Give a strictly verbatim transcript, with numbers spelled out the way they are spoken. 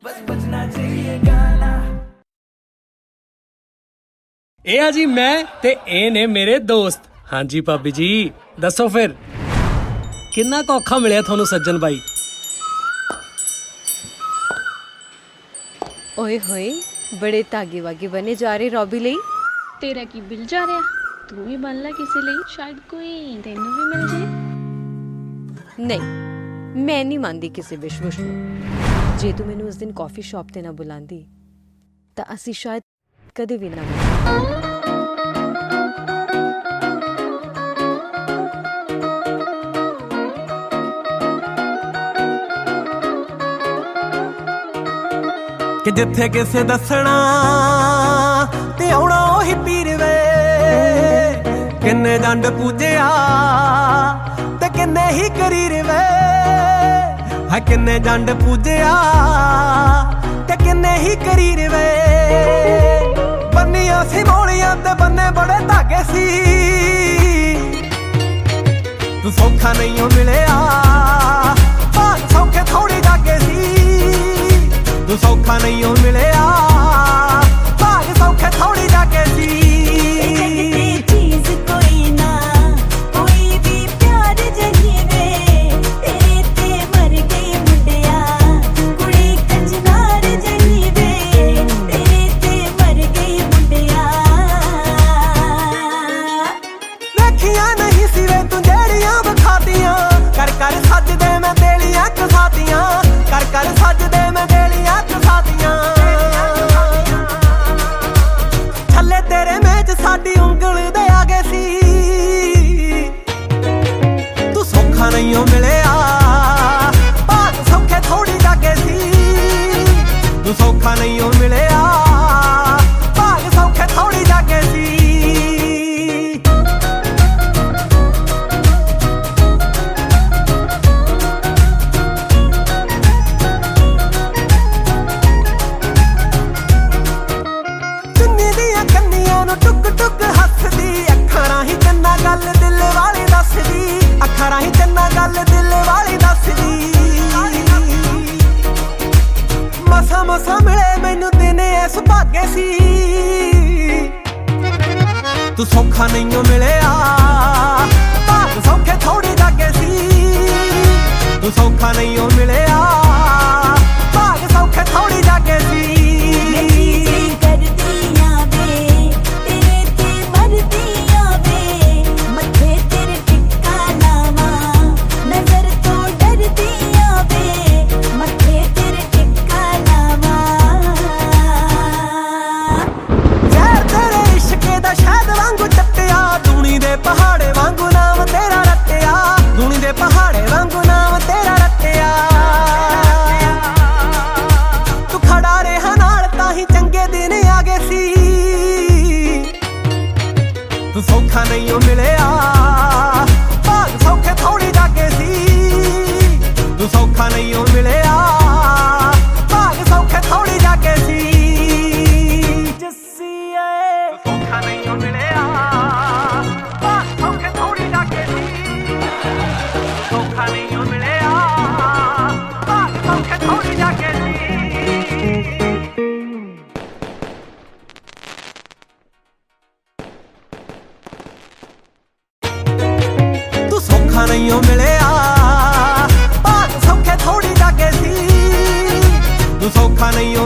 बस बजना चाहिए गाना। ਇਹ ਆ ਜੀ ਮੈਂ ਤੇ ਇਹ ਨੇ ਮੇਰੇ ਦੋਸਤ। ਹਾਂਜੀ ਭਾਬੀ ਜੀ ਦੱਸੋ ਫਿਰ ਕਿੰਨਾ ਕੁ ਔਖਾ ਮਿਲਿਆ ਤੁਹਾਨੂੰ ਸੱਜਣ ਬਾਈ। ਓਏ ਹੋਏ ਬੜੇ ਧਾਗੇ ਵਾਗੇ ਬਣੇ ਜਾ ਰਹੇ ਰੌਬੀ ਲਈ। ਤੇਰਾ ਕੀ ਬਿਲ ਜਾ ਰਿਹਾ? ਤੂੰ ਵੀ ਬਣ ਲੈ ਕਿਸੇ ਲਈ, ਸ਼ਾਇਦ ਕੋਈ ਤੈਨੂੰ ਵੀ ਮਿਲ ਜੇ। ਨਹੀਂ ਮੈਂ ਨਹੀਂ ਮੰਨਦੀ ਕਿਸੇ ਵਿਸ਼ਵਾਸ ਨੂੰ। ਜੇ ਤੂੰ ਮੈਨੂੰ ਉਸ ਦਿਨ ਕਾਫੀ ਸ਼ਾਪ ਤੇ ਨਾ ਬੁਲਾਉਂਦੀ ਤਾਂ ਅਸੀਂ ਸ਼ਾਇਦ ਕਦੇ ਵੀ ਨਾ ਮਿਲਦੇ। ਕਿ ਜਿੱਥੇ ਕਿਸੇ ਦੱਸਣਾ ਤੇ ਆਉਣਾ ਉਹੀ ਪੀਰ ਵੇ। ਕਿੰਨੇ ਜੰਡ ਪੂਜਿਆ ਤੇ ਕਿੰਨੇ ਹੀ ਕਰੀਰ ਵੇ। ਹੈ ਕਿੰਨੇ ਜੰਡ ਪੂਜਿਆ ਤੇ ਕਿੰਨੇ ਹੀ ਕਰੀਰ ਵੇ। ਬੰਨੀਆਂ ਸੀ ਮੋਲੀਆਂ ਤੇ ਬੰਨੇ ਬੜੇ ਧਾਗੇ ਸੀ। ਤੂੰ ਸੌਖਾ ਨਹੀਂ ਮਿਲਿਆ ਭਾਗ ਸੌਖੇ ਥੋੜੀ ਜਾਗੇ ਸੀ। ਤੂੰ ਸੌਖਾ ਨਹੀਂ ਮਿਲਿਆ ਭਾਗ ਸੌਖੇ ਥੋੜੀ ਜਾਗੇ ਸੀ। ਕਰ ਸੱਜਦੇ ਮੈਂ ਤੇਲੀਆਂ ਕਸਾਤੀਆਂ, ਕਰ ਕਰ ਸੱਜਦੇ ਮੈਂ ਤੇਲੀਆਂ ਕਸਾਤੀਆਂ। ਥੱਲੇ ਤੇਰੇ ਮੇਚ ਸਾਡੀ ਉਂਗਲ ਦੇ ਆ ਗਏ ਸੀ। ਤੂੰ ਸੌਖਾ ਨਹੀਂ ਮਿਲਿਆ ਭਾਗ ਸੌਖੇ ਥੋੜੀ ਜਾਗੇ ਸੀ। ਤੂੰ ਸੌਖਾ ਨਹੀਂ ਮਿਲਿਆ ਭਾਗ ਸੌਖੇ ਥੋੜੀ ਜਾਗੇ ਸੀ। ਟੁੱਕ ਟੁੱਕ ਹੱਸਦੀ ਅੱਖਾਂ ਰਾਹੀਂ ਚੰਨਾ ਗੱਲ ਦਿਲ ਵਾਲੀ ਦੱਸਦੀ। ਅੱਖਾਂ ਰਾਹੀਂ ਚੰਨਾ ਗੱਲ ਦਿਲ ਵਾਲੀ ਦੱਸਦੀ। ਮਸਾ ਮਸਾ ਮਿਲੇ ਮੈਨੂੰ ਦਿਨ ਇਸ ਭਾਗੇ ਸੀ। ਤੂੰ ਸੌਖਾ ਨਹੀਂ ਮਿਲਿਆ ਭਾਗ ਸੌਖੇ ਥੋੜੀ ਜਾਗੇ ਸੀ। ਤੂੰ ਸੌਖਾ ਨਹੀਂ ਮਿਲਿਆ ਭਾਗ ਸੌਖੇ ਥੋੜੀ ਜਾਗੇ ਸੀ। ਪਹਾੜੇ ਵਾਂਗੂ ਨਾਮ ਤੇਰਾ ਰੱਟਿਆ, ਦੁਨੀ ਦੇ ਪਹਾੜੇ ਵਾਂਗੂ ਨਾਮ ਤੇਰਾ ਰੱਟਿਆ। ਤੂੰ ਖੜਾ ਰਿਹਾ ਨਾਲ ਤਾਂ ਹੀ ਚੰਗੇ ਦਿਨ ਆ ਗਏ ਸੀ। ਤੂੰ ਸੌਖਾ ਨਹੀਂ ਮਿਲਿਆ ਭਾਗ ਸੌਖੇ ਥੋੜੀ ਜਾਗੇ ਸੀ। ਤੂੰ ਸੌਖਾ ਨਹੀਂ ਮਿਲਿਆ ਭਾਗ ਸੌਖੇ ਥੋੜੀ ਜਾਗੇ ਸੀ। ਜੱਸੀਏ ਸੌਖਾ ਨਹੀਂ ਮਿਲਿਆ ਸੌਖਾ ਨਹੀਂ ਮਿਲਿਆ ਭਾਗ ਸੌਖੇ ਥੋੜੀ ਜਾਗੇ ਸੀ। ਤੂੰ ਸੌਖਾ ਨਹੀਂ ਮਿਲਿਆ ਭਾਗ ਸੌਖੇ ਥੋੜੀ ਜਾਗੇ ਸੀ। ਤੂੰ ਸੌਖਾ ਨਹੀਂ